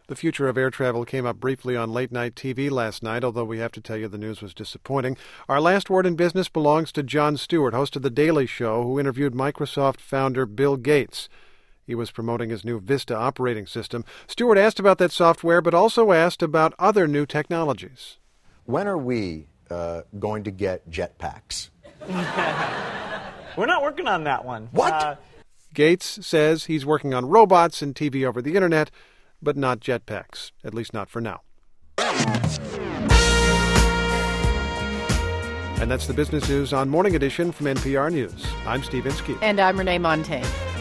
The future of air travel came up briefly on late-night TV last night, although we have to tell you the news was disappointing. Our last word in business belongs to Jon Stewart, host of The Daily Show, who interviewed Microsoft founder Bill Gates. He was promoting his new Vista operating system. Stewart asked about that software, but also asked about other new technologies. When are we going to get jetpacks? We're not working on that one. What? Gates says he's working on robots and TV over the internet, but not jetpacks, at least not for now. And that's the business news on Morning Edition from NPR News. I'm Steve Inskeep. And I'm Renee Montaigne.